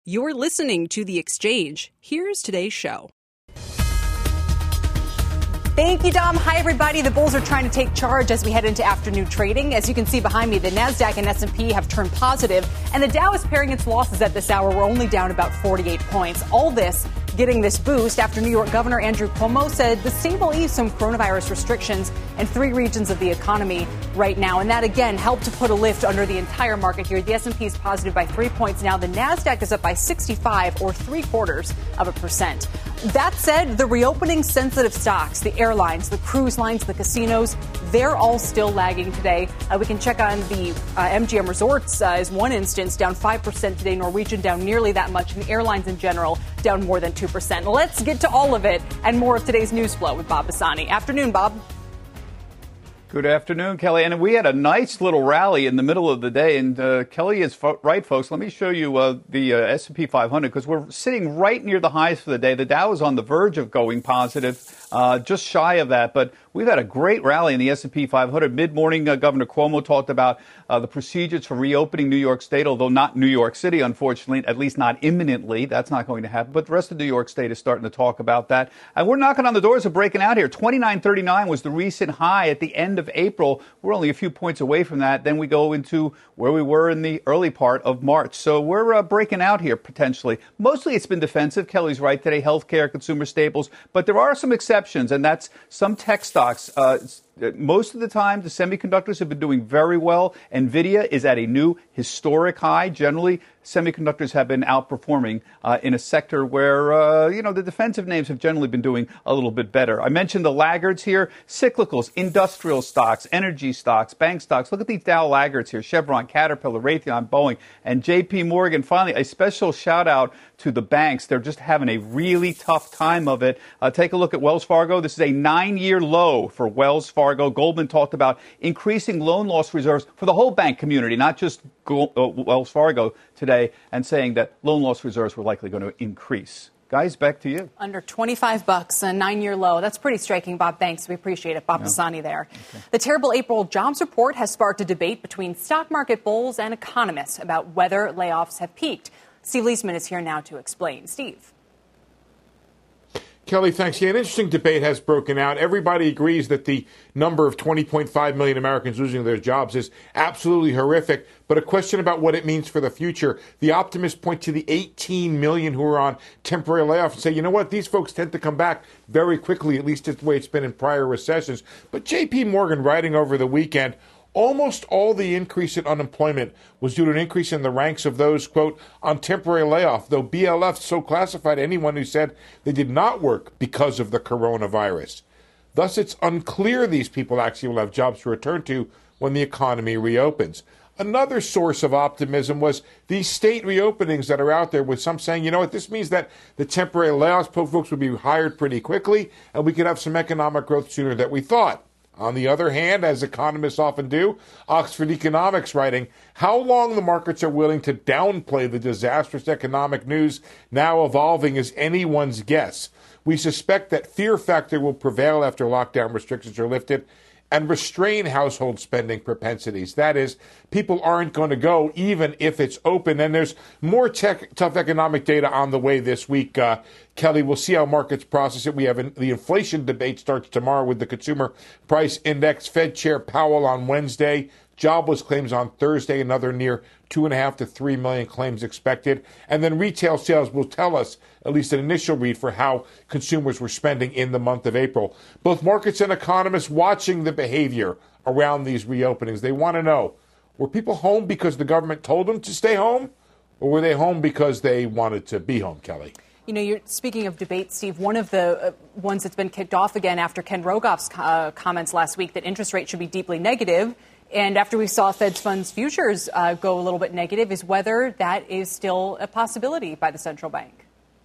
You're listening to The Exchange. Here's today's show. Thank you, Dom. Hi, everybody. The bulls are trying to take charge as we head into afternoon trading. As you can see behind me, the Nasdaq and S&P have turned positive, and the Dow is paring its losses at this hour. We're only down about 48 points. All this getting this boost after New York Governor Andrew Cuomo said the state will ease some coronavirus restrictions in 3 regions of the economy right now. And that, again, helped to put a lift under the entire market here. The S&P is positive by 3 points now. The Nasdaq is up by 65 or 0.75%. That said, the reopening sensitive stocks, the airlines, the cruise lines, the casinos, they're all still lagging today. We can check on the MGM Resorts as one instance, down 5% today. Norwegian down nearly that much. And the airlines in general down more than 2%. Let's get to all of it and more of today's news flow with Bob Bassani. Afternoon, Bob. Good afternoon, Kelly. And we had a nice little rally in the middle of the day. And Kelly is right, folks. Let me show you the S&P 500 because we're sitting right near the highs for the day. The Dow is on the verge of going positive, just shy of that. But we've had a great rally in the S&P 500. Mid-morning, Governor Cuomo talked about the procedures for reopening New York State, although not New York City, unfortunately, at least not imminently. That's not going to happen. But the rest of New York State is starting to talk about that. And we're knocking on the doors of breaking out here. 29.39 was the recent high at the end of April. We're only a few points away from that. Then we go into where we were in the early part of March. So we're breaking out here potentially. Mostly it's been defensive. Kelly's right today, healthcare, consumer staples. But there are some exceptions, and that's some tech stocks. Most of the time, the semiconductors have been doing very well. NVIDIA is at a new historic high. Generally, semiconductors have been outperforming in a sector where, the defensive names have generally been doing a little bit better. I mentioned the laggards here, cyclicals, industrial stocks, energy stocks, bank stocks. Look at these Dow laggards here, Chevron, Caterpillar, Raytheon, Boeing, and J.P. Morgan. Finally, a special shout out to the banks. They're just having a really tough time of it. Take a look at Wells Fargo. This is a 9-year low for Wells Fargo. Goldman talked about increasing loan loss reserves for the whole bank community, not just Wells Fargo today, and saying that loan loss reserves were likely going to increase. Guys, back to you. Under $25, a 9-year low. That's pretty striking, Bob. Thanks. We appreciate it. Bob Bassani there. Okay. The terrible April jobs report has sparked a debate between stock market bulls and economists about whether layoffs have peaked. Steve Leisman is here now to explain. Steve. Kelly, thanks. Yeah, an interesting debate has broken out. Everybody agrees that the number of 20.5 million Americans losing their jobs is absolutely horrific, but a question about what it means for the future. The optimists point to the 18 million who are on temporary layoff and say, you know what, these folks tend to come back very quickly, at least it's the way it's been in prior recessions. But J.P. Morgan, writing over the weekend, almost all the increase in unemployment was due to an increase in the ranks of those, quote, on temporary layoff, though BLF so classified anyone who said they did not work because of the coronavirus. Thus, it's unclear these people actually will have jobs to return to when the economy reopens. Another source of optimism was these state reopenings that are out there, with some saying, you know what, this means that the temporary layoffs folks will be hired pretty quickly and we could have some economic growth sooner than we thought. On the other hand, as economists often do, Oxford Economics writing, how long the markets are willing to downplay the disastrous economic news now evolving is anyone's guess. We suspect that fear factor will prevail after lockdown restrictions are lifted and restrain household spending propensities. That is, people aren't going to go even if it's open. And there's more tough economic data on the way this week. Kelly, we'll see how markets process it. We have the inflation debate starts tomorrow with the Consumer Price Index. Fed Chair Powell on Wednesday. Jobless claims on Thursday, another near 2.5 to 3 million claims expected. And then retail sales will tell us at least an initial read for how consumers were spending in the month of April. Both markets and economists watching the behavior around these reopenings. They want to know, were people home because the government told them to stay home? Or were they home because they wanted to be home, Kelly? You know, you're speaking of debate, Steve. One of the ones that's been kicked off again after Ken Rogoff's comments last week that interest rates should be deeply negative, and after we saw Fed funds futures go a little bit negative, is whether that is still a possibility by the central bank.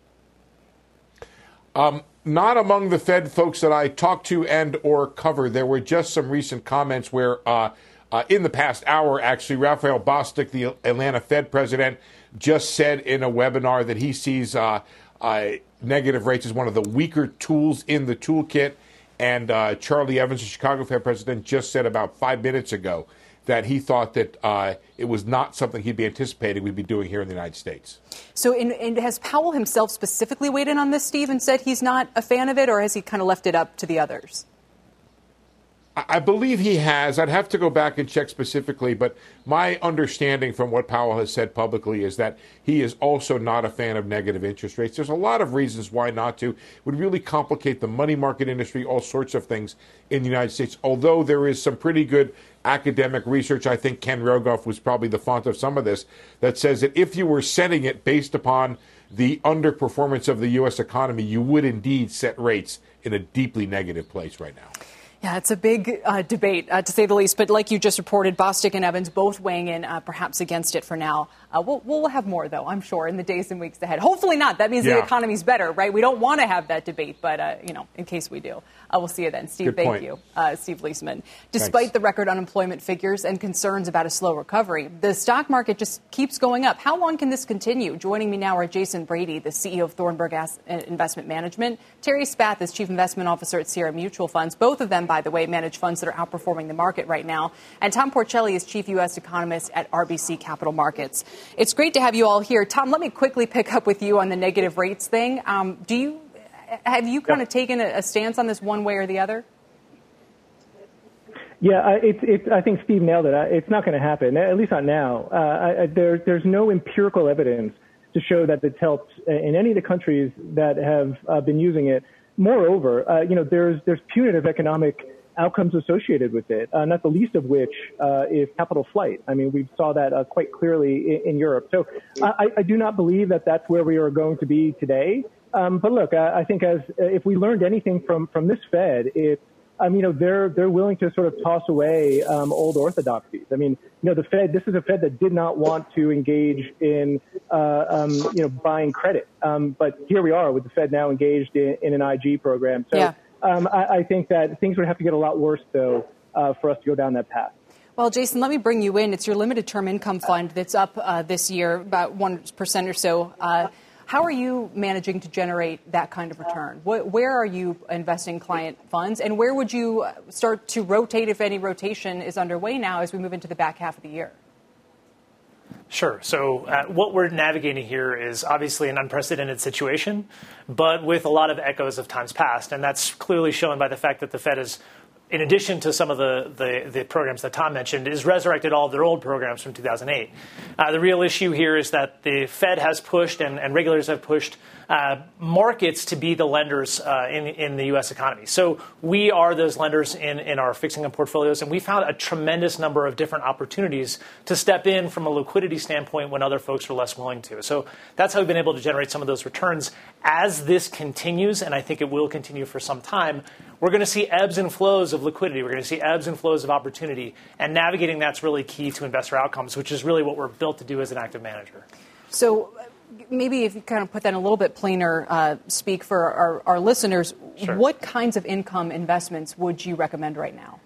Not among the Fed folks that I talked to and or covered. There were just some recent comments where in the past hour, actually, Raphael Bostic, the Atlanta Fed president, just said in a webinar that he sees negative rates as one of the weaker tools in the toolkit. And Charlie Evans, the Chicago Fed president, just said about 5 minutes ago that he thought that it was not something he'd be anticipating we'd be doing here in the United States. So and has Powell himself specifically weighed in on this, Steve, and said he's not a fan of it, or has he kind of left it up to the others? I believe he has. I'd have to go back and check specifically, but my understanding from what Powell has said publicly is that he is also not a fan of negative interest rates. There's a lot of reasons why not to. It would really complicate the money market industry, all sorts of things in the United States, although there is some pretty good academic research. I think Ken Rogoff was probably the font of some of this, that says that if you were setting it based upon the underperformance of the U.S. economy, you would indeed set rates in a deeply negative place right now. Yeah, it's a big debate, to say the least. But like you just reported, Bostic and Evans both weighing in perhaps against it for now. We'll have more, though, I'm sure, in the days and weeks ahead. Hopefully not. That means the economy's better, right? We don't want to have that debate. But, in case we do, we'll see you then. Steve, thank you. Steve Liesman. Despite the record unemployment figures and concerns about a slow recovery, the stock market just keeps going up. How long can this continue? Joining me now are Jason Brady, the CEO of Thornburg Investment Management, Terry Spath is Chief Investment Officer at Sierra Mutual Funds. Both of them, by the way, manage funds that are outperforming the market right now. And Tom Porcelli is Chief U.S. Economist at RBC Capital Markets. It's great to have you all here. Tom, let me quickly pick up with you on the negative rates thing. Have you kind of taken a stance on this one way or the other? Yeah, I think Steve nailed it. It's not going to happen, at least not now. There's no empirical evidence to show that it's helped in any of the countries that have been using it. Moreover, there's punitive economic outcomes associated with it, not the least of which is capital flight. I mean, we saw that quite clearly in Europe. So I do not believe that that's where we are going to be today. But look, I think if we learned anything from this Fed, it's they're willing to sort of toss away old orthodoxies. I mean, the Fed. This is a Fed that did not want to engage in buying credit, but here we are with the Fed now engaged in an IG program. So I think that things would have to get a lot worse, though, for us to go down that path. Well, Jason, let me bring you in. It's your limited term income fund that's up this year about 1% or so. How are you managing to generate that kind of return? Where are you investing client funds, and where would you start to rotate if any rotation is underway now as we move into the back half of the year? Sure. So what we're navigating here is obviously an unprecedented situation, but with a lot of echoes of times past. And that's clearly shown by the fact that the Fed is, in addition to some of the programs that Tom mentioned, is resurrected all of their old programs from 2008. The real issue here is that the Fed has pushed and regulators have pushed markets to be the lenders in the U.S. economy. So we are those lenders in our fixed income portfolios, and we found a tremendous number of different opportunities to step in from a liquidity standpoint when other folks were less willing to. So that's how we've been able to generate some of those returns. As this continues, and I think it will continue for some time, we're going to see ebbs and flows of liquidity. We're going to see ebbs and flows of opportunity. And navigating that's really key to investor outcomes, which is really what we're built to do as an active manager. So maybe if you kind of put that in a little bit plainer speak for our listeners, Sure. What kinds of income investments would you recommend right now?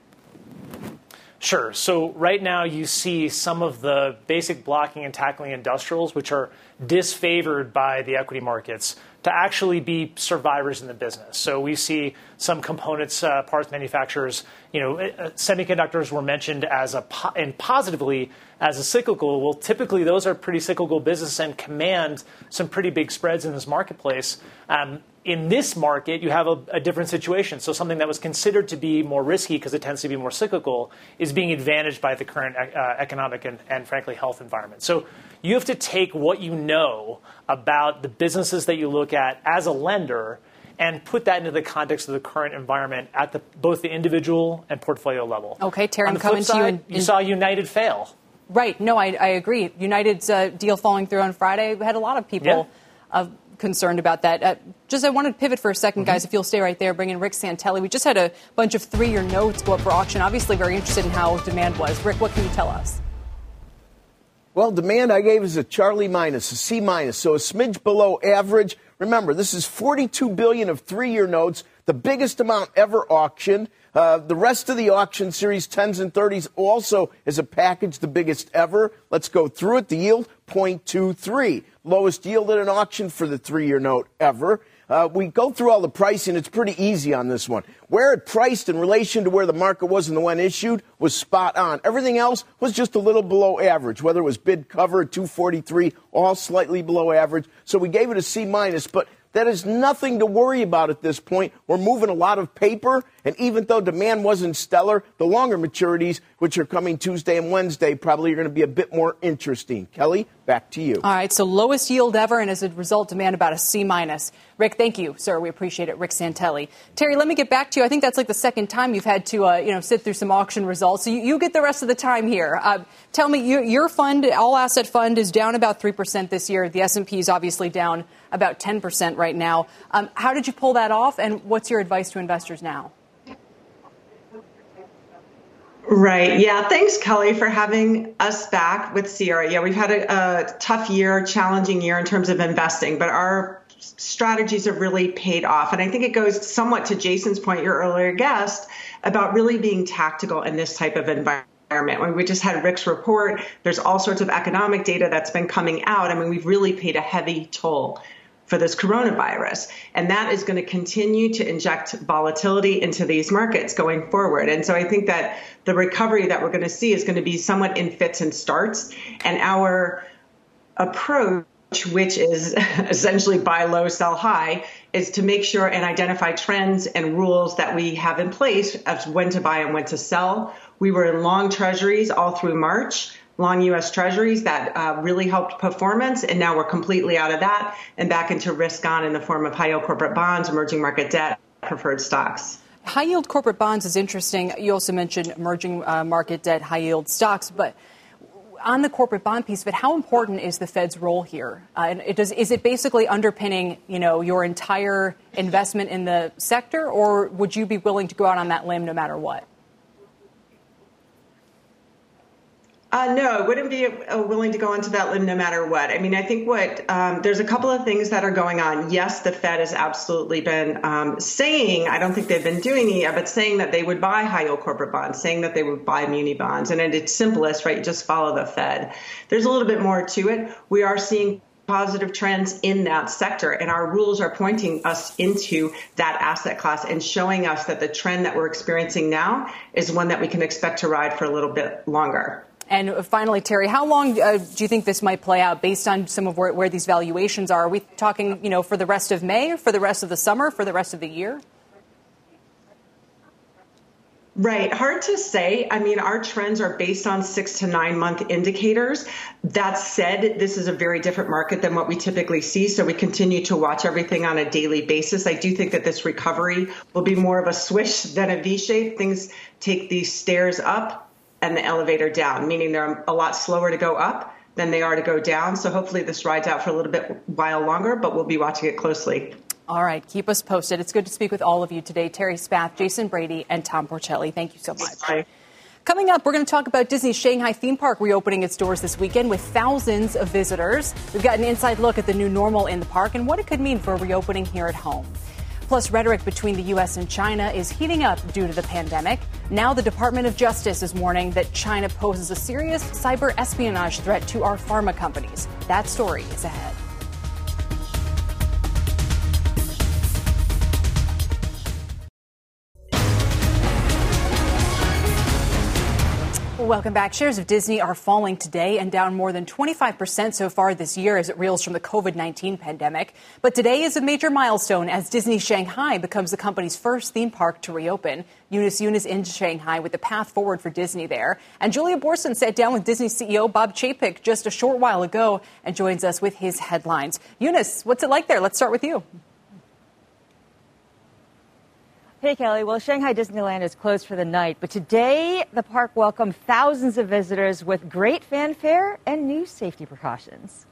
Sure. So right now you see some of the basic blocking and tackling industrials, which are disfavored by the equity markets, to actually be survivors in the business. So we see some components, parts manufacturers, semiconductors were mentioned as and positively as a cyclical. Well, typically those are pretty cyclical businesses and command some pretty big spreads in this marketplace. In this market, you have a different situation. So something that was considered to be more risky because it tends to be more cyclical is being advantaged by the current economic and frankly, health environment. So you have to take what you know about the businesses that you look at as a lender and put that into the context of the current environment at both the individual and portfolio level. Okay, Terry, I'm coming to you. You saw United fail. Right. No, I agree. United's deal falling through on Friday had a lot of people concerned about that. I wanted to pivot for a second, guys, if you'll stay right there, bring in Rick Santelli. We just had a bunch of 3-year notes go up for auction. Obviously very interested in how demand was. Rick, what can you tell us? Well, demand I gave is a Charlie minus, a C minus, so a smidge below average. Remember, this is $42 billion of 3-year notes, the biggest amount ever auctioned. The rest of the auction series, 10s and 30s, also is a package, the biggest ever. Let's go through it. The yield, 0.23. Lowest yield at an auction for the 3-year note ever. We go through all the pricing. It's pretty easy on this one. Where it priced in relation to where the market was and the one issued was spot on. Everything else was just a little below average, whether it was bid cover at 243, all slightly below average. So we gave it a C-, but that is nothing to worry about at this point. We're moving a lot of paper, and even though demand wasn't stellar, the longer maturities, which are coming Tuesday and Wednesday, probably are going to be a bit more interesting. Kelly, back to you. All right, so lowest yield ever, and as a result, demand about a C-. Rick, thank you, sir. We appreciate it. Rick Santelli. Terry, let me get back to you. I think that's like the second time you've had to, sit through some auction results. So you get the rest of the time here. Tell me, your fund, all asset fund, is down about 3% this year. The S&P is obviously down about 10% right now. How did you pull that off, and what's your advice to investors now? Right. Yeah. Thanks, Kelly, for having us back with Sierra. Yeah, we've had a tough year, challenging year in terms of investing, but our strategies have really paid off. And I think it goes somewhat to Jason's point, your earlier guest, about really being tactical in this type of environment. When we just had Rick's report, there's all sorts of economic data that's been coming out. I mean, we've really paid a heavy toll for this coronavirus. And that is going to continue to inject volatility into these markets going forward. And so I think that the recovery that we're going to see is going to be somewhat in fits and starts. And our approach, which is essentially buy low, sell high, is to make sure and identify trends and rules that we have in place of when to buy and when to sell. We were in long treasuries all through March. Long U.S. Treasuries that really helped performance, and now we're completely out of that and back into risk on in the form of high-yield corporate bonds, emerging market debt, preferred stocks. High-yield corporate bonds is interesting. You also mentioned emerging market debt, high-yield stocks, but on the corporate bond piece of it, how important is the Fed's role here? Is it basically underpinning, your entire investment in the sector, or would you be willing to go out on that limb no matter what? No, I wouldn't be willing to go into that limb no matter what. I mean, I think there's a couple of things that are going on. Yes, the Fed has absolutely been saying, I don't think they've been doing it yet, but saying that they would buy high yield corporate bonds, saying that they would buy muni bonds. And at its simplest, right, just follow the Fed. There's a little bit more to it. We are seeing positive trends in that sector, and our rules are pointing us into that asset class and showing us that the trend that we're experiencing now is one that we can expect to ride for a little bit longer. And finally, Terry, how long do you think this might play out based on some of where these valuations are? Are we talking, for the rest of May, for the rest of the summer, for the rest of the year? Right. Hard to say. I mean, our trends are based on 6 to 9 month indicators. That said, this is a very different market than what we typically see. So we continue to watch everything on a daily basis. I do think that this recovery will be more of a swish than a V shape. Things take these stairs up and the elevator down, meaning they're a lot slower to go up than they are to go down. So hopefully this rides out for a little bit while longer, but we'll be watching it closely. All right. Keep us posted. It's good to speak with all of you today. Terry Spath, Jason Brady, and Tom Porcelli. Thank you so much. Bye. Coming up, we're going to talk about Disney's Shanghai theme park reopening its doors this weekend with thousands of visitors. We've got an inside look at the new normal in the park and what it could mean for reopening here at home. Plus, rhetoric between the U.S. and China is heating up due to the pandemic. Now the Department of Justice is warning that China poses a serious cyber espionage threat to our pharma companies. That story is ahead. Welcome back. Shares of Disney are falling today and down more than 25% so far this year as it reels from the COVID-19 pandemic. But today is a major milestone as Disney Shanghai becomes the company's first theme park to reopen. Eunice in Shanghai with the path forward for Disney there. And Julia Borson sat down with Disney CEO Bob Chapek just a short while ago and joins us with his headlines. Eunice, what's it like there? Let's start with you. Hey, Kelly. Well, Shanghai Disneyland is closed for the night, but today the park welcomed thousands of visitors with great fanfare and new safety precautions.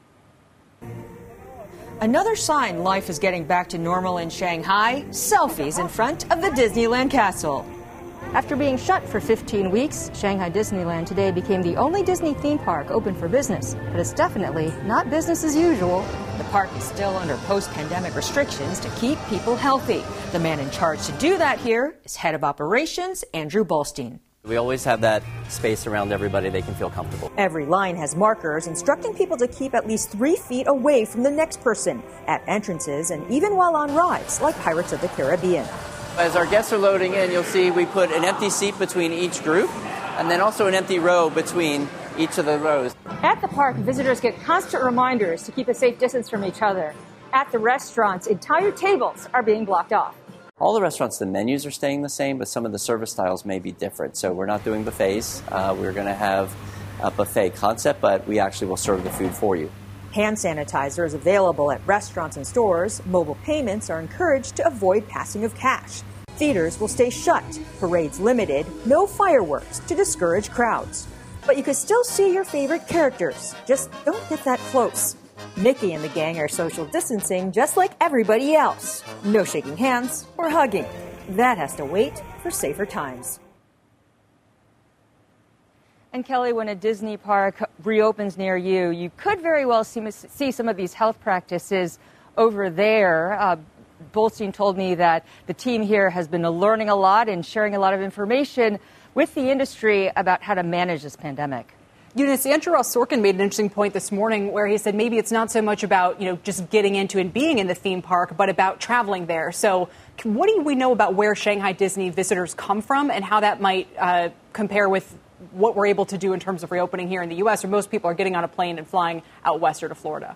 Another sign life is getting back to normal in Shanghai, selfies in front of the Disneyland castle. After being shut for 15 weeks, Shanghai Disneyland today became the only Disney theme park open for business, but it's definitely not business as usual. The park is still under post-pandemic restrictions to keep people healthy. The man in charge to do that here is head of operations, Andrew Bolstein. We always have that space around everybody they can feel comfortable. Every line has markers instructing people to keep at least 3 feet away from the next person at entrances and even while on rides like Pirates of the Caribbean. As our guests are loading in, you'll see we put an empty seat between each group and then also an empty row between each of the rows. At the park, visitors get constant reminders to keep a safe distance from each other. At the restaurants, entire tables are being blocked off. All the restaurants, the menus are staying the same, but some of the service styles may be different. So we're not doing buffets. We're going to have a buffet concept, but we actually will serve the food for you. Hand sanitizer is available at restaurants and stores. Mobile payments are encouraged to avoid passing of cash. Theaters will stay shut. Parades limited. No fireworks to discourage crowds. But you can still see your favorite characters. Just don't get that close. Mickey and the gang are social distancing just like everybody else. No shaking hands or hugging. That has to wait for safer times. And Kelly, when a Disney park reopens near you, you could very well see some of these health practices over there. Bolstein told me that the team here has been learning a lot and sharing a lot of information with the industry about how to manage this pandemic. Eunice, Andrew Ross Sorkin made an interesting point this morning where he said maybe it's not so much about, just getting into and being in the theme park, but about traveling there. So what do we know about where Shanghai Disney visitors come from and how that might compare with what we're able to do in terms of reopening here in the U.S., where most people are getting on a plane and flying out west or to Florida?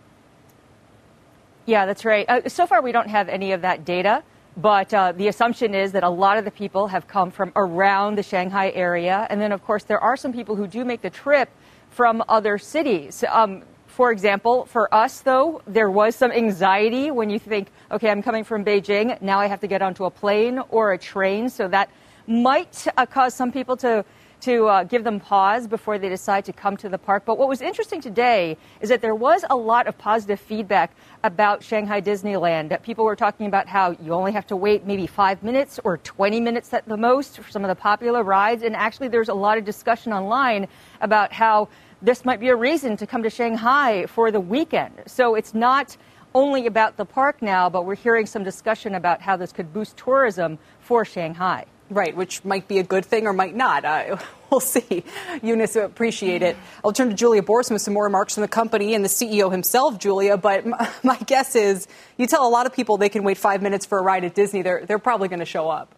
Yeah, that's right. So far, we don't have any of that data. But the assumption is that a lot of the people have come from around the Shanghai area. And then, of course, there are some people who do make the trip from other cities. For example, for us, though, there was some anxiety when you think, OK, I'm coming from Beijing. Now I have to get onto a plane or a train. So that might cause some people to give them pause before they decide to come to the park. But what was interesting today is that there was a lot of positive feedback about Shanghai Disneyland. People were talking about how you only have to wait maybe 5 minutes or 20 minutes at the most for some of the popular rides. And actually, there's a lot of discussion online about how this might be a reason to come to Shanghai for the weekend. So it's not only about the park now, but we're hearing some discussion about how this could boost tourism for Shanghai. Right, which might be a good thing or might not. We'll see. Eunice, appreciate it. I'll turn to Julia Boorstin with some more remarks from the company and the CEO himself, Julia. But my guess is you tell a lot of people they can wait 5 minutes for a ride at Disney, they're probably going to show up.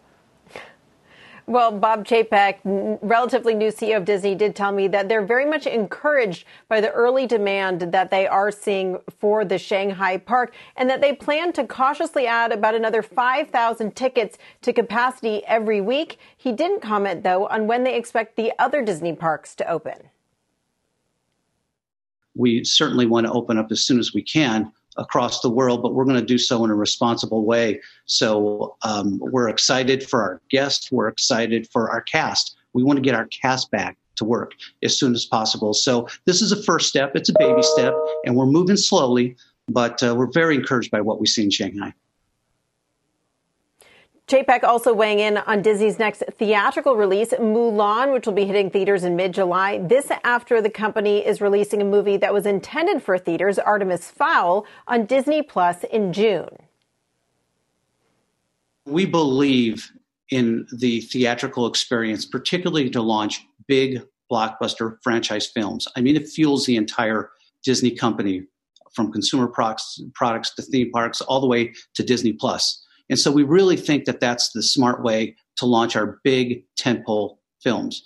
Well, Bob Chapek, relatively new CEO of Disney, did tell me that they're very much encouraged by the early demand that they are seeing for the Shanghai park and that they plan to cautiously add about another 5,000 tickets to capacity every week. He didn't comment, though, on when they expect the other Disney parks to open. We certainly want to open up as soon as we can across the world, but we're going to do so in a responsible way. So we're excited for our guests. We're excited for our cast. We want to get our cast back to work as soon as possible. So this is a first step. It's a baby step, and we're moving slowly, but we're very encouraged by what we see in Shanghai. Chapek also weighing in on Disney's next theatrical release, Mulan, which will be hitting theaters in mid-July. This after the company is releasing a movie that was intended for theaters, Artemis Fowl, on Disney Plus in June. We believe in the theatrical experience, particularly to launch big blockbuster franchise films. I mean, it fuels the entire Disney company from consumer products to theme parks all the way to Disney Plus. And so we really think that that's the smart way to launch our big tentpole films.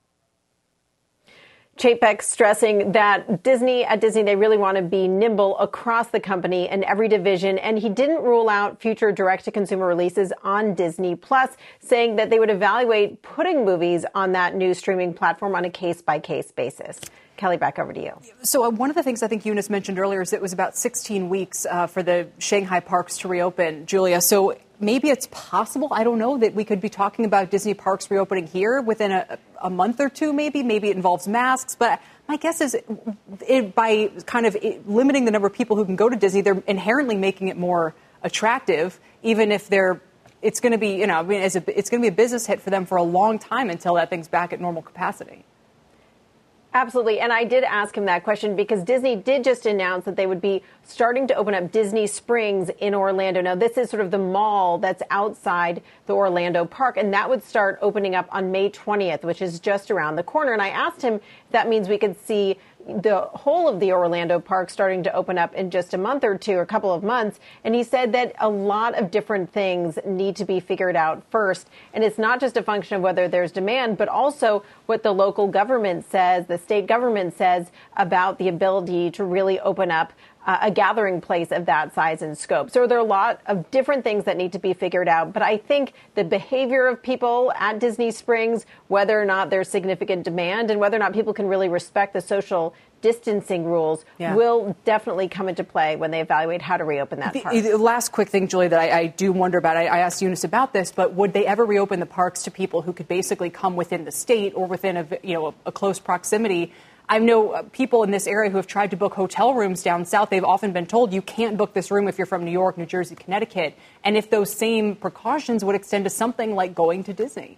Chapek stressing that at Disney, they really want to be nimble across the company and every division. And he didn't rule out future direct-to-consumer releases on Disney Plus, saying that they would evaluate putting movies on that new streaming platform on a case-by-case basis. Kelly, back over to you. So one of the things I think Eunice mentioned earlier is it was about 16 weeks for the Shanghai parks to reopen, Julia. So maybe it's possible, I don't know, that we could be talking about Disney parks reopening here within a month or two, maybe. Maybe it involves masks. But my guess is by kind of limiting the number of people who can go to Disney, they're inherently making it more attractive, even if it's going to be, it's going to be a business hit for them for a long time until that thing's back at normal capacity. Absolutely. And I did ask him that question because Disney did just announce that they would be starting to open up Disney Springs in Orlando. Now, this is sort of the mall that's outside the Orlando park, and that would start opening up on May 20th, which is just around the corner. And I asked him if that means we could see the whole of the Orlando park starting to open up in just a month or two, or a couple of months. And he said that a lot of different things need to be figured out first. And it's not just a function of whether there's demand, but also what the local government says, the state government says about the ability to really open up a gathering place of that size and scope. So there are a lot of different things that need to be figured out. But I think the behavior of people at Disney Springs, whether or not there's significant demand and whether or not people can really respect the social distancing rules will definitely come into play when they evaluate how to reopen that park. The last quick thing, Julie, that I do wonder about, I asked Eunice about this, but would they ever reopen the parks to people who could basically come within the state or within a close proximity? I know people in this area who have tried to book hotel rooms down south. They've often been told you can't book this room if you're from New York, New Jersey, Connecticut. And if those same precautions would extend to something like going to Disney.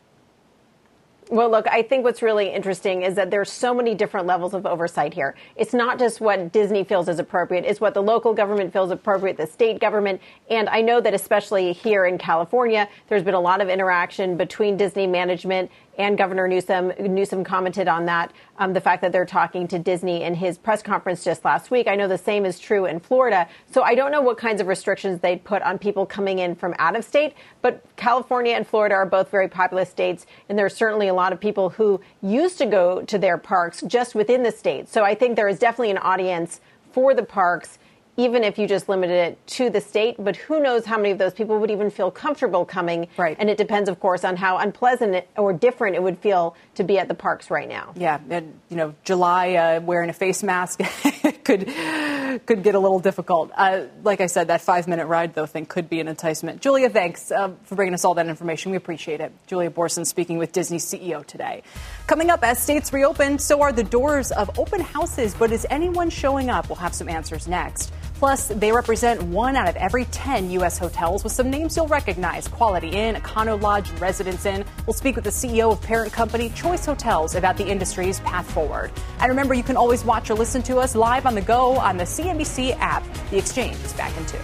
Well, look, I think what's really interesting is that there's so many different levels of oversight here. It's not just what Disney feels is appropriate. It's what the local government feels appropriate, the state government. And I know that especially here in California, there's been a lot of interaction between Disney management and Governor Newsom. Newsom commented on that, the fact that they're talking to Disney in his press conference just last week. I know the same is true in Florida. So I don't know what kinds of restrictions they'd put on people coming in from out of state. But California and Florida are both very populous states. And there are certainly a lot of people who used to go to their parks just within the state. So I think there is definitely an audience for the parks, even if you just limited it to the state. But who knows how many of those people would even feel comfortable coming. Right. And it depends, of course, on how unpleasant or different it would feel to be at the parks right now. Yeah. And, July wearing a face mask could get a little difficult. Like I said, that 5-minute ride, though, thing could be an enticement. Julia, thanks for bringing us all that information. We appreciate it. Julia Boorstin speaking with Disney's CEO today. Coming up, as states reopen, so are the doors of open houses. But is anyone showing up? We'll have some answers next. Plus, they represent 1 out of every 10 U.S. hotels with some names you'll recognize: Quality Inn, Econo Lodge, Residence Inn. We'll speak with the CEO of parent company Choice Hotels about the industry's path forward. And remember, you can always watch or listen to us live on the go on the CNBC app. The Exchange is back in 2.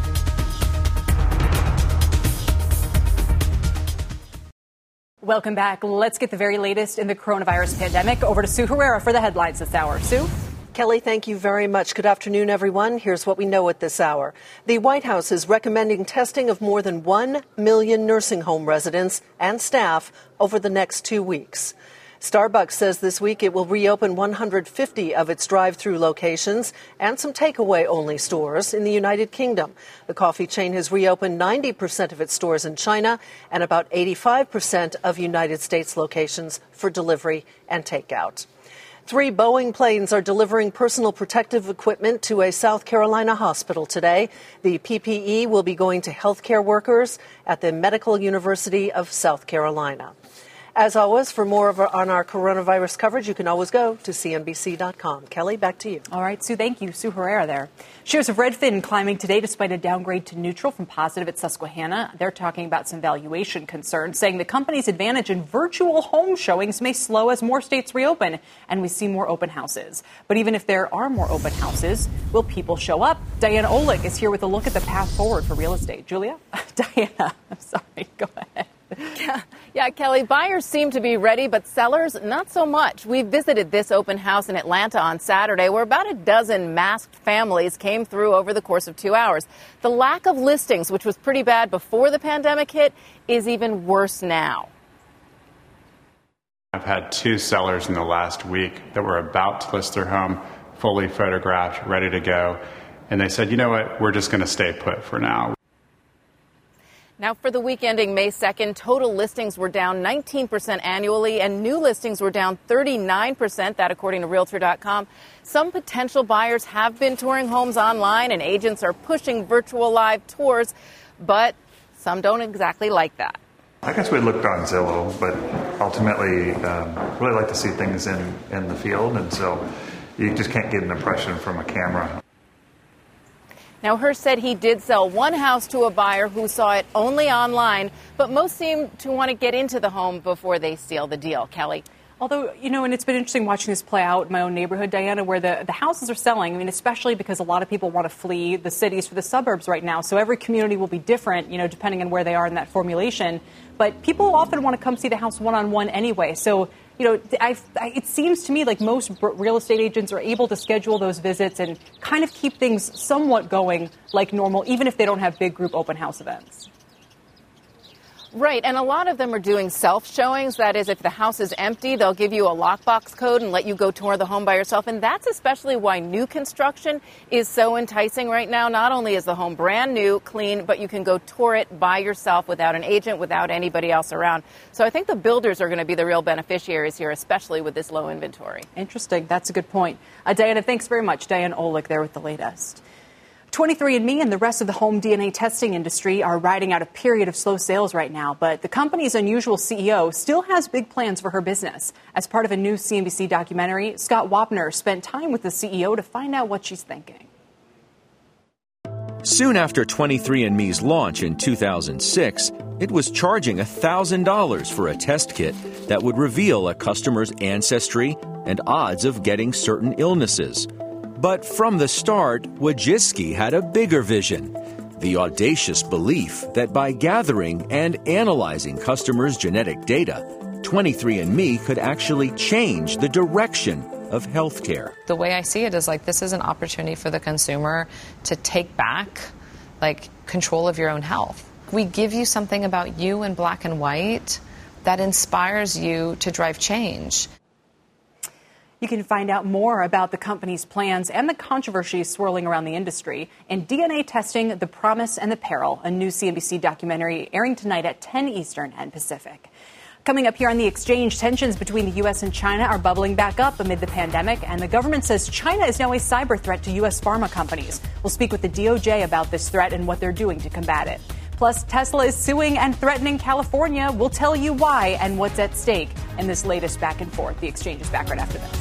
Welcome back. Let's get the very latest in the coronavirus pandemic. Over to Sue Herrera for the headlines this hour. Sue? Kelly, thank you very much. Good afternoon, everyone. Here's what we know at this hour. The White House is recommending testing of more than 1 million nursing home residents and staff over the next 2 weeks. Starbucks says this week it will reopen 150 of its drive-through locations and some takeaway-only stores in the United Kingdom. The coffee chain has reopened 90% of its stores in China and about 85% of United States locations for delivery and takeout. 3 Boeing planes are delivering personal protective equipment to a South Carolina hospital today. The PPE will be going to healthcare workers at the Medical University of South Carolina. As always, for more on our coronavirus coverage, you can always go to CNBC.com. Kelly, back to you. All right, Sue, thank you. Sue Herrera there. Shares of Redfin climbing today despite a downgrade to neutral from positive at Susquehanna. They're talking about some valuation concerns, saying the company's advantage in virtual home showings may slow as more states reopen and we see more open houses. But even if there are more open houses, will people show up? Diana Olick is here with a look at the path forward for real estate. Julia? Diana, I'm sorry. Go ahead. Yeah, Kelly, buyers seem to be ready, but sellers, not so much. We visited this open house in Atlanta on Saturday, where about a dozen masked families came through over the course of 2 hours. The lack of listings, which was pretty bad before the pandemic hit, is even worse now. I've had 2 sellers in the last week that were about to list their home, fully photographed, ready to go. And they said, you know what, we're just going to stay put for now. Now, for the week ending May 2nd, total listings were down 19% annually, and new listings were down 39%, that according to Realtor.com. Some potential buyers have been touring homes online, and agents are pushing virtual live tours, but some don't exactly like that. I guess we looked on Zillow, but ultimately really like to see things in the field, and so you just can't get an impression from a camera. Now, Hirsch said he did sell one house to a buyer who saw it only online, but most seem to want to get into the home before they seal the deal. Kelly? Although, and it's been interesting watching this play out in my own neighborhood, Diana, where the houses are selling. I mean, especially because a lot of people want to flee the cities for the suburbs right now. So every community will be different, depending on where they are in that formulation. But people often want to come see the house one-on-one anyway. So, it seems to me like most real estate agents are able to schedule those visits and kind of keep things somewhat going like normal, even if they don't have big group open house events. Right, and a lot of them are doing self-showings. That is, if the house is empty, they'll give you a lockbox code and let you go tour the home by yourself. And that's especially why new construction is so enticing right now. Not only is the home brand new, clean, but you can go tour it by yourself without an agent, without anybody else around. So I think the builders are going to be the real beneficiaries here, especially with this low inventory. Interesting. That's a good point. Diana, thanks very much. Diane Olick there with the latest. 23andMe and the rest of the home DNA testing industry are riding out a period of slow sales right now, but the company's unusual CEO still has big plans for her business. As part of a new CNBC documentary, Scott Wapner spent time with the CEO to find out what she's thinking. Soon after 23andMe's launch in 2006, it was charging $1,000 for a test kit that would reveal a customer's ancestry and odds of getting certain illnesses. But from the start, Wojcicki had a bigger vision, the audacious belief that by gathering and analyzing customers' genetic data, 23andMe could actually change the direction of healthcare. The way I see it is like this is an opportunity for the consumer to take back control of your own health. We give you something about you in black and white that inspires you to drive change. You can find out more about the company's plans and the controversy swirling around the industry in DNA Testing, The Promise and the Peril, a new CNBC documentary airing tonight at 10 Eastern and Pacific. Coming up here on The Exchange, tensions between the U.S. and China are bubbling back up amid the pandemic, and the government says China is now a cyber threat to U.S. pharma companies. We'll speak with the DOJ about this threat and what they're doing to combat it. Plus, Tesla is suing and threatening California. We'll tell you why and what's at stake in this latest back and forth. The Exchange is back right after this.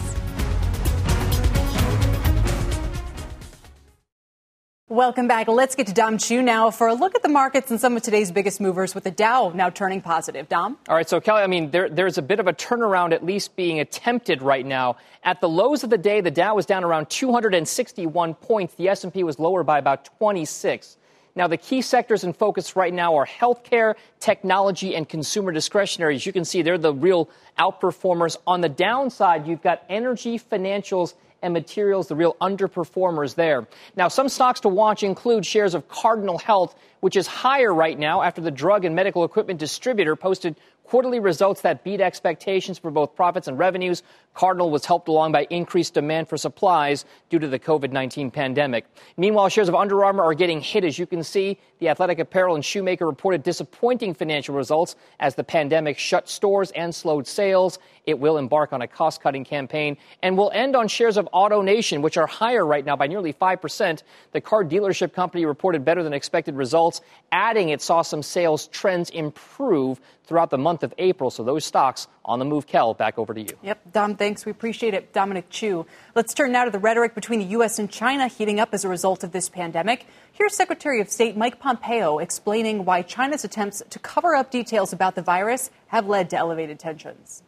Welcome back. Let's get to Dom Chu now for a look at the markets and some of today's biggest movers, with the Dow now turning positive. Dom? All right, so Kelly, there's a bit of a turnaround at least being attempted right now. At the lows of the day, the Dow was down around 261 points. The S&P was lower by about 26. Now, the key sectors in focus right now are healthcare, technology, and consumer discretionary. As you can see, they're the real outperformers. On the downside, you've got energy, financials, and materials, the real underperformers there. Now, some stocks to watch include shares of Cardinal Health, which is higher right now after the drug and medical equipment distributor posted quarterly results that beat expectations for both profits and revenues. Cardinal was helped along by increased demand for supplies due to the COVID-19 pandemic. Meanwhile, shares of Under Armour are getting hit. As you can see, the athletic apparel and shoemaker reported disappointing financial results as the pandemic shut stores and slowed sales. It will embark on a cost-cutting campaign. And we'll end on shares of AutoNation, which are higher right now by nearly 5%. The car dealership company reported better than expected results, adding it saw some sales trends improve throughout the month of April. So those stocks on the move. Kel, back over to you. Yep, Dom, thanks. We appreciate it. Dominic Chu. Let's turn now to the rhetoric between the U.S. and China heating up as a result of this pandemic. Here's Secretary of State Mike Pompeo explaining why China's attempts to cover up details about the virus have led to elevated tensions.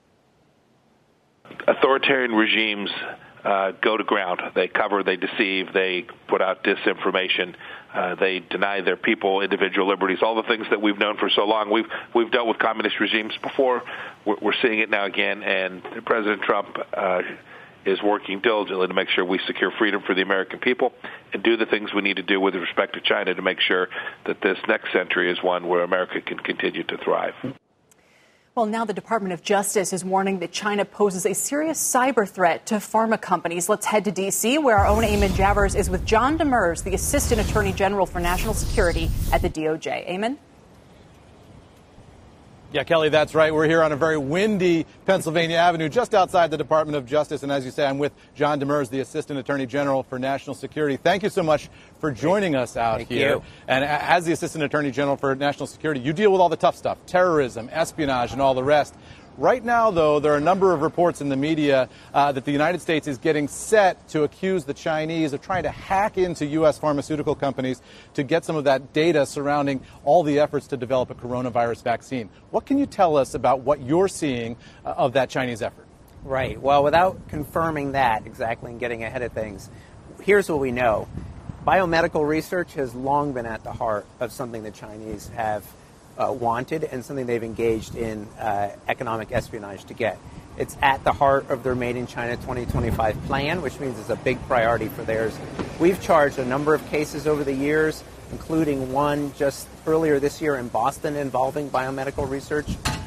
Authoritarian regimes go to ground. They cover, they deceive, they put out disinformation, they deny their people individual liberties, all the things that we've known for so long. We've dealt with communist regimes before. We're seeing it now again, and President Trump is working diligently to make sure we secure freedom for the American people and do the things we need to do with respect to China to make sure that this next century is one where America can continue to thrive. Well, now the Department of Justice is warning that China poses a serious cyber threat to pharma companies. Let's head to D.C., where our own Eamon Javers is with John Demers, the Assistant Attorney General for National Security at the DOJ. Eamon? Yeah, Kelly, that's right. We're here on a very windy Pennsylvania Avenue, just outside the Department of Justice. And as you say, I'm with John Demers, the Assistant Attorney General for National Security. Thank you so much for joining us out here. You. And as the Assistant Attorney General for National Security, you deal with all the tough stuff, terrorism, espionage, and all the rest. Right now, though, there are a number of reports in the media that the United States is getting set to accuse the Chinese of trying to hack into U.S. pharmaceutical companies to get some of that data surrounding all the efforts to develop a coronavirus vaccine. What can you tell us about what you're seeing of that Chinese effort? Right. Well, without confirming that exactly and getting ahead of things, here's what we know. Biomedical research has long been at the heart of something the Chinese have wanted and something they've engaged in economic espionage to get. It's at the heart of their Made in China 2025 plan, which means it's a big priority for theirs. We've charged a number of cases over the years, including one just earlier this year in Boston involving biomedical research,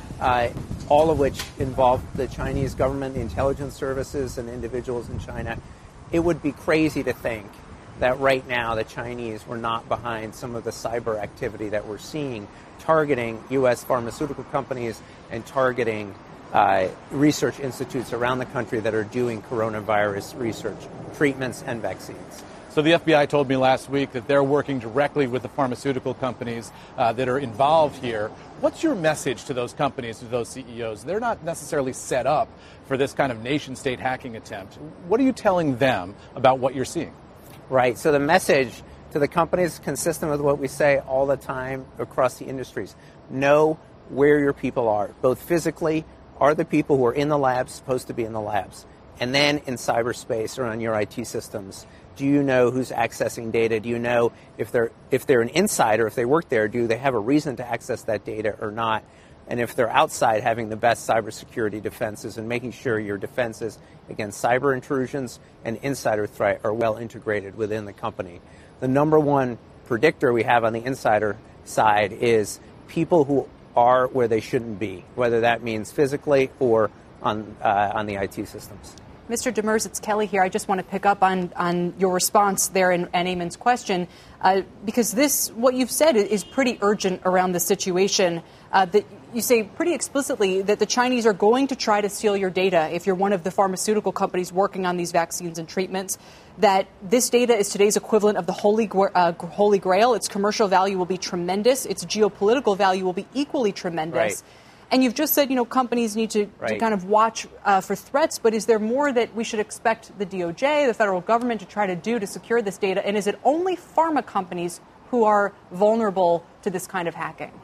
all of which involved the Chinese government, the intelligence services, and individuals in China. It would be crazy to think that right now the Chinese were not behind some of the cyber activity that we're seeing, targeting U.S. pharmaceutical companies and targeting research institutes around the country that are doing coronavirus research, treatments, and vaccines. So the FBI told me last week that they're working directly with the pharmaceutical companies that are involved here. What's your message to those companies, to those CEOs? They're not necessarily set up for this kind of nation-state hacking attempt. What are you telling them about what you're seeing? Right. So the message to the companies is consistent with what we say all the time across the industries. Know where your people are, both physically. Are the people who are in the labs supposed to be in the labs? And then in cyberspace or on your IT systems, do you know who's accessing data? Do you know if they're an insider, if they work there, do they have a reason to access that data or not? And if they're outside, having the best cybersecurity defenses and making sure your defenses against cyber intrusions and insider threat are well integrated within the company. The number one predictor we have on the insider side is people who are where they shouldn't be, whether that means physically or on the IT systems. Mr. Demers, it's Kelly here. I just want to pick up on your response there and Eamon's question, because what you've said is pretty urgent around the situation. That you say pretty explicitly that the Chinese are going to try to steal your data if you're one of the pharmaceutical companies working on these vaccines and treatments, that this data is today's equivalent of the Holy Grail. Its commercial value will be tremendous. Its geopolitical value will be equally tremendous. Right. And you've just said, companies need to kind of watch for threats. But is there more that we should expect the DOJ, the federal government, to try to do to secure this data? And is it only pharma companies who are vulnerable to this kind of hacking?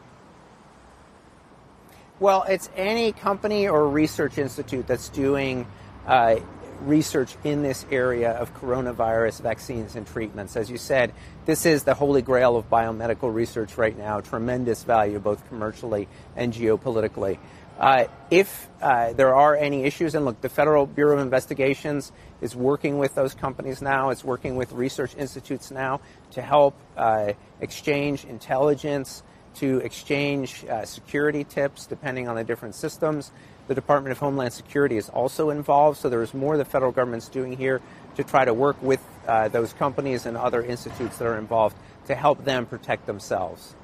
Well, it's any company or research institute that's doing research in this area of coronavirus vaccines and treatments. As you said, this is the holy grail of biomedical research right now, tremendous value both commercially and geopolitically. If there are any issues, and look, the Federal Bureau of Investigations is working with those companies now, it's working with research institutes now to help exchange intelligence, to exchange security tips depending on the different systems. The Department of Homeland Security is also involved, so there's more the federal government's doing here to try to work with those companies and other institutes that are involved to help them protect themselves.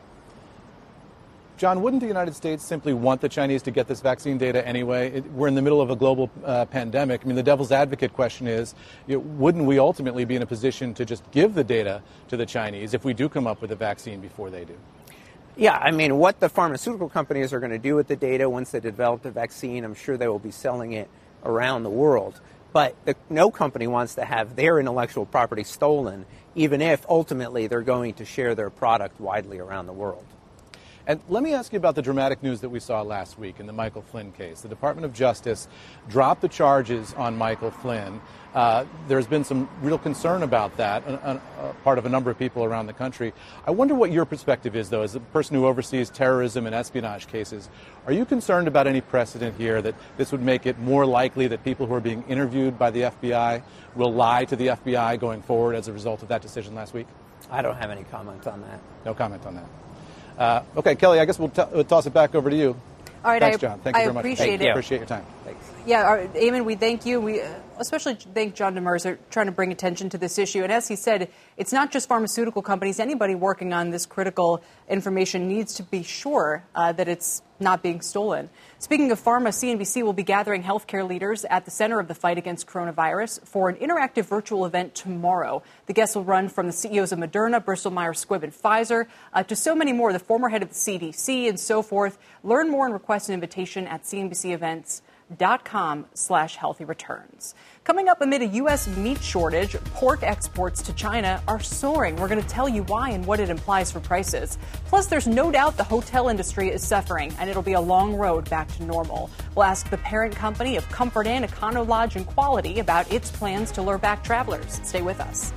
John, wouldn't the United States simply want the Chinese to get this vaccine data anyway? We're in the middle of a global pandemic. I mean, the devil's advocate question is, wouldn't we ultimately be in a position to just give the data to the Chinese if we do come up with a vaccine before they do? Yeah, I mean, what the pharmaceutical companies are going to do with the data once they develop the vaccine, I'm sure they will be selling it around the world. But no company wants to have their intellectual property stolen, even if ultimately they're going to share their product widely around the world. And let me ask you about the dramatic news that we saw last week in the Michael Flynn case. The Department of Justice dropped the charges on Michael Flynn. There's been some real concern about that on part of a number of people around the country. I wonder what your perspective is, though, as a person who oversees terrorism and espionage cases. Are you concerned about any precedent here that this would make it more likely that people who are being interviewed by the FBI will lie to the FBI going forward as a result of that decision last week? I don't have any comment on that. No comment on that. Okay, Kelly, I guess we'll toss it back over to you. All right, Thanks, John. Thank you very much. Appreciate it. Appreciate your time. Thanks. Yeah, Eamon, we thank you. We especially thank John Demers for trying to bring attention to this issue. And as he said, it's not just pharmaceutical companies. Anybody working on this critical information needs to be sure that it's not being stolen. Speaking of pharma, CNBC will be gathering healthcare leaders at the center of the fight against coronavirus for an interactive virtual event tomorrow. The guests will run from the CEOs of Moderna, Bristol Myers Squibb, and Pfizer to so many more, the former head of the CDC and so forth. Learn more and request an invitation at CNBC Events. Walmart.com/healthyreturns. Coming up, amid a U.S. meat shortage, pork exports to China are soaring. We're going to tell you why and what it implies for prices. Plus, there's no doubt the hotel industry is suffering, and it'll be a long road back to normal. We'll ask the parent company of Comfort Inn, Econo Lodge, and Quality about its plans to lure back travelers. Stay with us.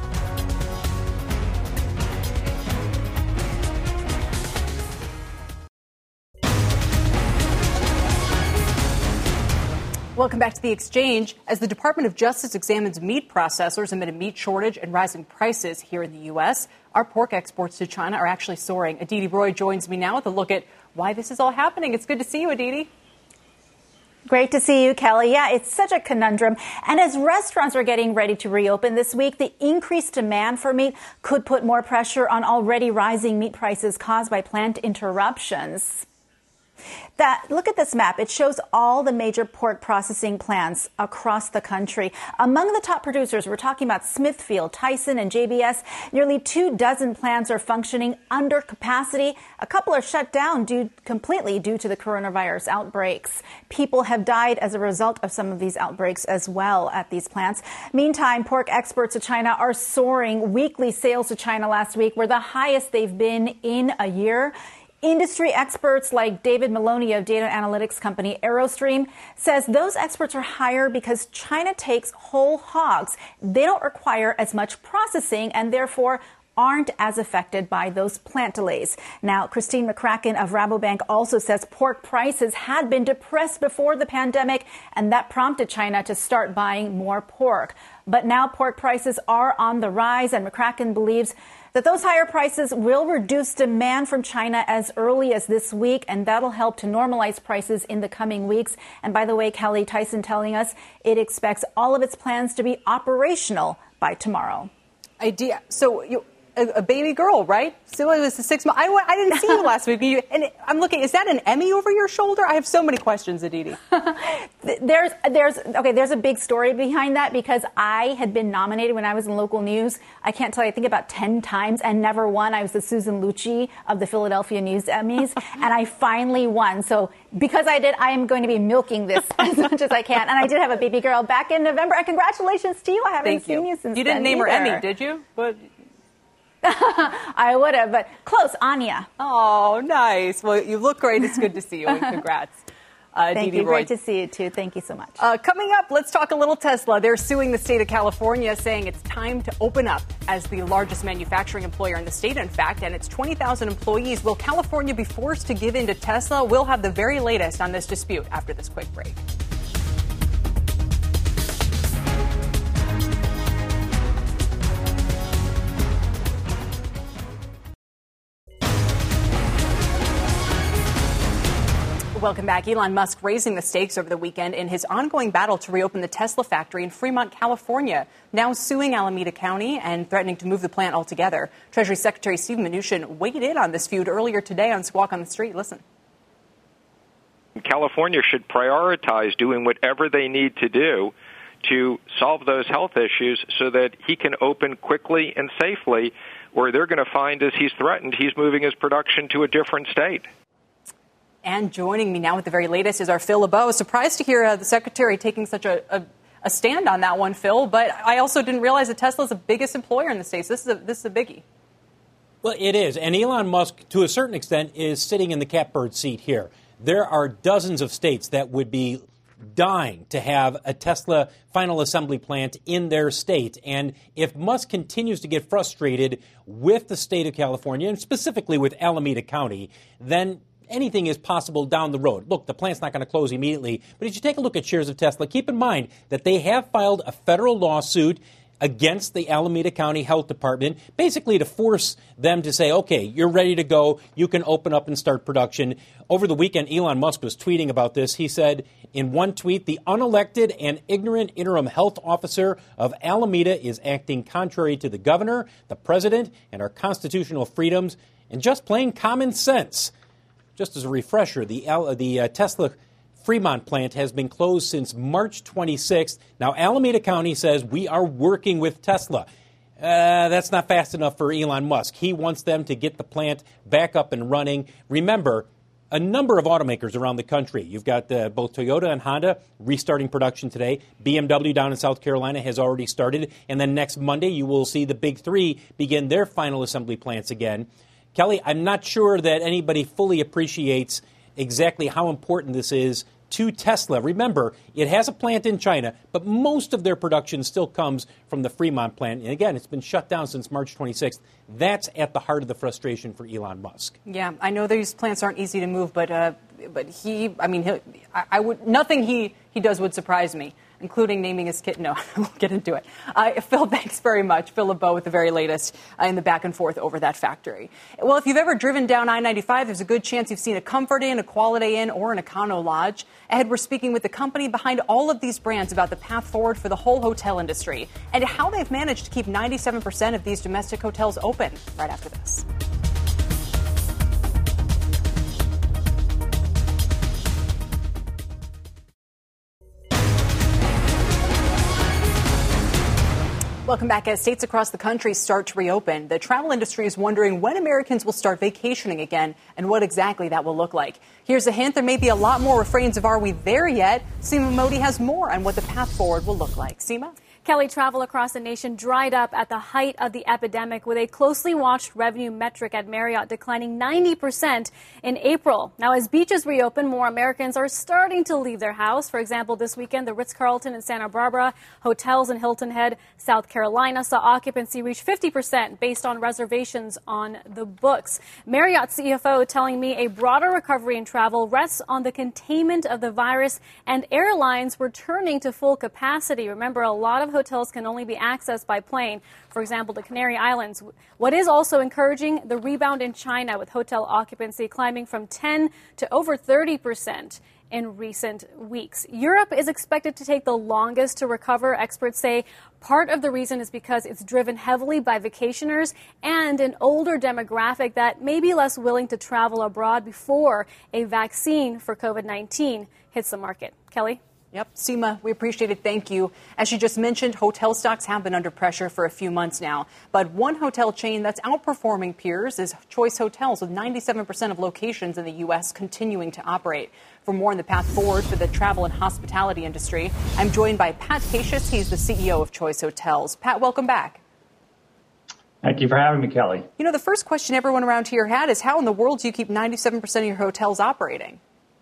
Welcome back to The Exchange. As the Department of Justice examines meat processors amid a meat shortage and rising prices here in the U.S., our pork exports to China are actually soaring. Aditi Roy joins me now with a look at why this is all happening. It's good to see you, Aditi. Great to see you, Kelly. Yeah, it's such a conundrum. And as restaurants are getting ready to reopen this week, the increased demand for meat could put more pressure on already rising meat prices caused by plant interruptions. Look at this map. It shows all the major pork processing plants across the country. Among the top producers, we're talking about Smithfield, Tyson, and JBS. Nearly 24 plants are functioning under capacity. A couple are shut down completely due to the coronavirus outbreaks. People have died as a result of some of these outbreaks as well at these plants. Meantime, pork exports to China are soaring. Weekly sales to China last week were the highest they've been in a year. Industry experts like David Maloney of data analytics company Aerostream says those experts are higher because China takes whole hogs. They don't require as much processing and therefore aren't as affected by those plant delays. Now, Christine McCracken of Rabobank also says pork prices had been depressed before the pandemic, and that prompted China to start buying more pork. But now pork prices are on the rise, and McCracken believes that those higher prices will reduce demand from China as early as this week, and that'll help to normalize prices in the coming weeks. And by the way, Kelly, Tyson telling us it expects all of its plans to be operational by tomorrow. So a baby girl, right? So it was a 6 month. I didn't see you last week. And I'm looking. Is that an Emmy over your shoulder? I have so many questions, Aditi. There's a big story behind that because I had been nominated when I was in local news. I can't tell you, I think about 10 times and never won. I was the Susan Lucci of the Philadelphia News Emmys, and I finally won. So because I did, I am going to be milking this as much as I can. And I did have a baby girl back in November. And congratulations to you. I haven't seen you since. You didn't name her Emmy, did you? But I would have, but close, Anya. Oh, nice. Well, you look great. It's good to see you, and congrats. Thank you. Great to see you, too. Thank you so much. Coming up, let's talk a little Tesla. They're suing the state of California, saying it's time to open up as the largest manufacturing employer in the state, in fact, and its 20,000 employees. Will California be forced to give in to Tesla? We'll have the very latest on this dispute after this quick break. Welcome back. Elon Musk raising the stakes over the weekend in his ongoing battle to reopen the Tesla factory in Fremont, California, now suing Alameda County and threatening to move the plant altogether. Treasury Secretary Steve Mnuchin weighed in on this feud earlier today on Squawk on the Street. Listen. California should prioritize doing whatever they need to do to solve those health issues so that he can open quickly and safely, or they're going to find, as he's threatened, he's moving his production to a different state. And joining me now with the very latest is our Phil LeBeau. Surprised to hear the secretary taking such a stand on that one, Phil. But I also didn't realize that Tesla is the biggest employer in the States. This is a biggie. Well, it is. And Elon Musk, to a certain extent, is sitting in the catbird seat here. There are dozens of states that would be dying to have a Tesla final assembly plant in their state. And if Musk continues to get frustrated with the state of California, and specifically with Alameda County, then anything is possible down the road. Look, the plant's not going to close immediately, but as you take a look at shares of Tesla, keep in mind that they have filed a federal lawsuit against the Alameda County Health Department, basically to force them to say, okay, you're ready to go, you can open up and start production. Over the weekend, Elon Musk was tweeting about this. He said in one tweet, the unelected and ignorant interim health officer of Alameda is acting contrary to the governor, the president, and our constitutional freedoms, and just plain common sense. Just as a refresher, the Tesla Fremont plant has been closed since March 26th. Now, Alameda County says we are working with Tesla. That's not fast enough for Elon Musk. He wants them to get the plant back up and running. Remember, a number of automakers around the country. You've got both Toyota and Honda restarting production today. BMW down in South Carolina has already started. And then next Monday, you will see the big three begin their final assembly plants again. Kelly, I'm not sure that anybody fully appreciates exactly how important this is to Tesla. Remember, it has a plant in China, but most of their production still comes from the Fremont plant. And again, it's been shut down since March 26th. That's at the heart of the frustration for Elon Musk. Yeah, I know these plants aren't easy to move, but nothing he does would surprise me, including naming his kid. No, I won't get into it. Phil, thanks very much. Phil LeBeau with the very latest in the back and forth over that factory. Well, if you've ever driven down I-95, there's a good chance you've seen a Comfort Inn, a Quality Inn, or an Econo Lodge. Ahead, we're speaking with the company behind all of these brands about the path forward for the whole hotel industry and how they've managed to keep 97% of these domestic hotels open. Right after this. Welcome back. As states across the country start to reopen, the travel industry is wondering when Americans will start vacationing again and what exactly that will look like. Here's a hint. There may be a lot more refrains of "Are we there yet?" Seema Modi has more on what the path forward will look like. Seema? Kelly, travel across the nation dried up at the height of the epidemic, with a closely watched revenue metric at Marriott declining 90% in April. Now, as beaches reopen, more Americans are starting to leave their house. For example, this weekend, the Ritz-Carlton in Santa Barbara, hotels in Hilton Head, South Carolina saw occupancy reach 50% based on reservations on the books. Marriott CFO telling me a broader recovery in travel rests on the containment of the virus and airlines returning to full capacity. Remember, a lot of hotels can only be accessed by plane. For example, the Canary Islands. What is also encouraging, the rebound in China, with hotel occupancy climbing from 10 to over 30% in recent weeks. Europe is expected to take the longest to recover. Experts say part of the reason is because it's driven heavily by vacationers and an older demographic that may be less willing to travel abroad before a vaccine for COVID-19 hits the market. Kelly? Yep. Seema, we appreciate it. Thank you. As you just mentioned, hotel stocks have been under pressure for a few months now. But one hotel chain that's outperforming peers is Choice Hotels, with 97% of locations in the U.S. continuing to operate. For more on the path forward for the travel and hospitality industry, I'm joined by Pat Pacious. He's the CEO of Choice Hotels. Pat, welcome back. Thank you for having me, Kelly. You know, the first question everyone around here had is, how in the world do you keep 97% of your hotels operating?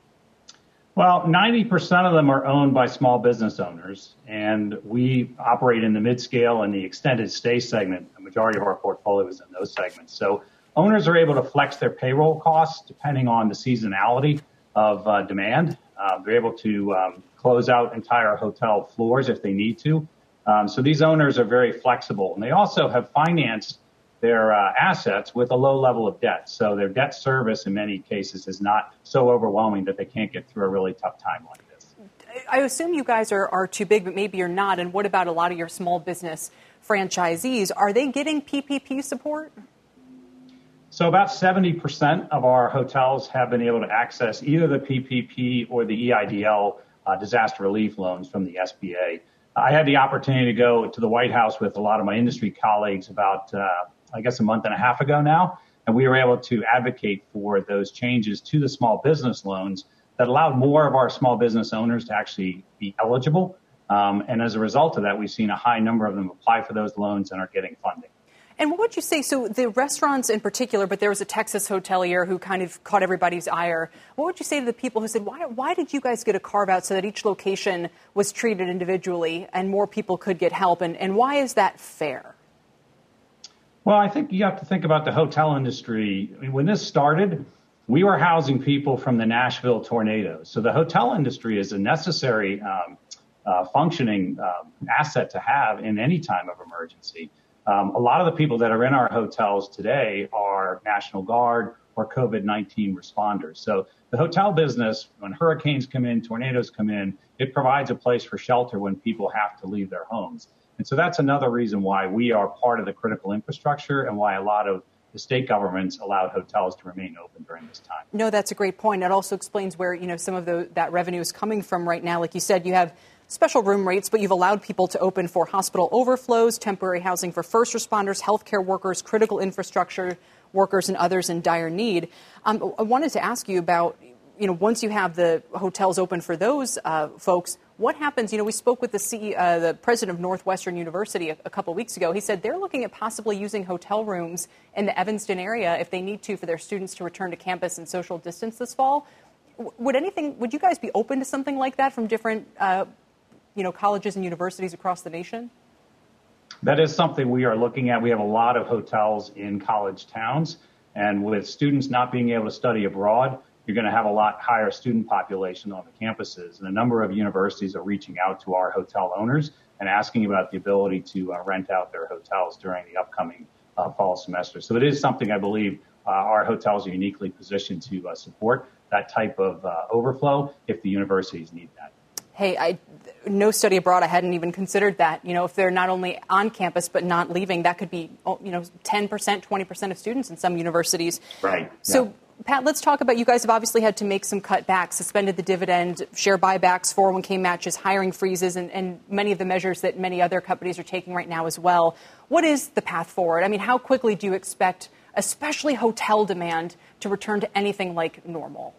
Well, 90% of them are owned by small business owners, and we operate in the mid-scale and the extended stay segment. The majority of our portfolio is in those segments. So owners are able to flex their payroll costs depending on the seasonality of demand. They're able to close out entire hotel floors if they need to. So these owners are very flexible, and they also have financed their assets with a low level of debt. So their debt service in many cases is not so overwhelming that they can't get through a really tough time like this. I assume you guys are too big, but maybe you're not. And what about a lot of your small business franchisees? Are they getting PPP support? So about 70% of our hotels have been able to access either the PPP or the EIDL disaster relief loans from the SBA. I had the opportunity to go to the White House with a lot of my industry colleagues about a month and a half ago now, and we were able to advocate for those changes to the small business loans that allowed more of our small business owners to actually be eligible. And as a result of that, we've seen a high number of them apply for those loans and are getting funding. And what would you say, so the restaurants in particular, but there was a Texas hotelier who kind of caught everybody's ire. What would you say to the people who said, why did you guys get a carve out so that each location was treated individually and more people could get help? And why is that fair? Well, I think you have to think about the hotel industry. I mean, when this started, we were housing people from the Nashville tornadoes. So the hotel industry is a necessary functioning asset to have in any time of emergency. A lot of the people that are in our hotels today are National Guard or COVID-19 responders. So the hotel business, when hurricanes come in, tornadoes come in, it provides a place for shelter when people have to leave their homes. And so that's another reason why we are part of the critical infrastructure and why a lot of the state governments allowed hotels to remain open during this time. No, that's a great point. It also explains where, some of that revenue is coming from right now. Like you said, you have special room rates, but you've allowed people to open for hospital overflows, temporary housing for first responders, healthcare workers, critical infrastructure. workers and others in dire need. I wanted to ask you about, once you have the hotels open for those folks, what happens? We spoke with the president of Northwestern University a couple weeks ago. He said they're looking at possibly using hotel rooms in the Evanston area if they need to for their students to return to campus and social distance this fall. Would you guys be open to something like that from different, colleges and universities across the nation? That is something we are looking at. We have a lot of hotels in college towns, and with students not being able to study abroad, you're going to have a lot higher student population on the campuses. And a number of universities are reaching out to our hotel owners and asking about the ability to rent out their hotels during the upcoming fall semester. So it is something I believe our hotels are uniquely positioned to support that type of overflow if the universities need that. Hey, no study abroad. I hadn't even considered that. If they're not only on campus but not leaving, that could be, 10%, 20% of students in some universities. Right. So, yeah. Pat, let's talk about, you guys have obviously had to make some cutbacks, suspended the dividend, share buybacks, 401k matches, hiring freezes, and many of the measures that many other companies are taking right now as well. What is the path forward? I mean, how quickly do you expect, especially hotel demand, to return to anything like normal?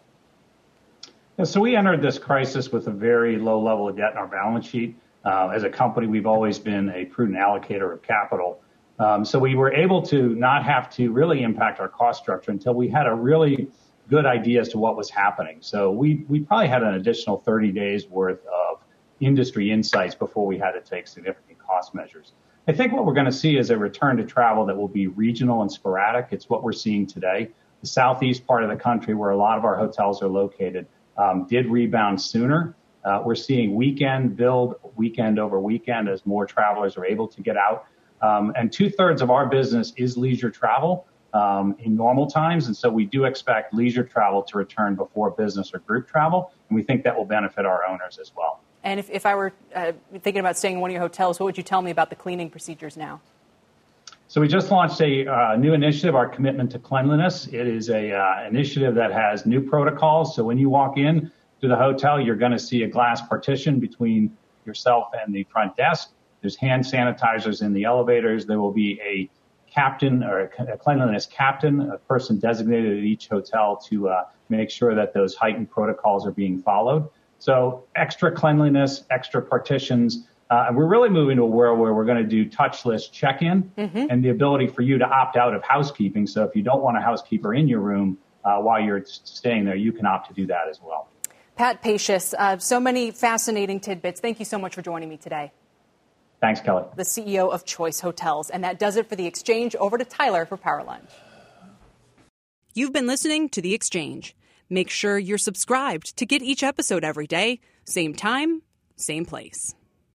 Yeah, so we entered this crisis with a very low level of debt in our balance sheet. As a company, we've always been a prudent allocator of capital. So we were able to not have to really impact our cost structure until we had a really good idea as to what was happening. So we probably had an additional 30 days worth of industry insights before we had to take significant cost measures. I think what we're going to see is a return to travel that will be regional and sporadic. It's what we're seeing today. The southeast part of the country, where a lot of our hotels are located, did rebound sooner. We're seeing weekend build weekend over weekend as more travelers are able to get out. And 2/3 of our business is leisure travel in normal times. And so we do expect leisure travel to return before business or group travel. And we think that will benefit our owners as well. And if I were thinking about staying in one of your hotels, what would you tell me about the cleaning procedures now? So we just launched a new initiative, our Commitment to Cleanliness. It is a initiative that has new protocols. So when you walk in to the hotel, you're going to see a glass partition between yourself and the front desk. There's hand sanitizers in the elevators. There will be a captain or a cleanliness captain, a person designated at each hotel to make sure that those heightened protocols are being followed. So extra cleanliness, extra partitions. And we're really moving to a world where we're going to do touchless check-in and the ability for you to opt out of housekeeping. So if you don't want a housekeeper in your room while you're staying there, you can opt to do that as well. Pat Pacious, so many fascinating tidbits. Thank you so much for joining me today. Thanks, Kelly. The CEO of Choice Hotels. And that does it for The Exchange. Over to Tyler for Power Lunch. You've been listening to The Exchange. Make sure you're subscribed to get each episode every day. Same time, same place.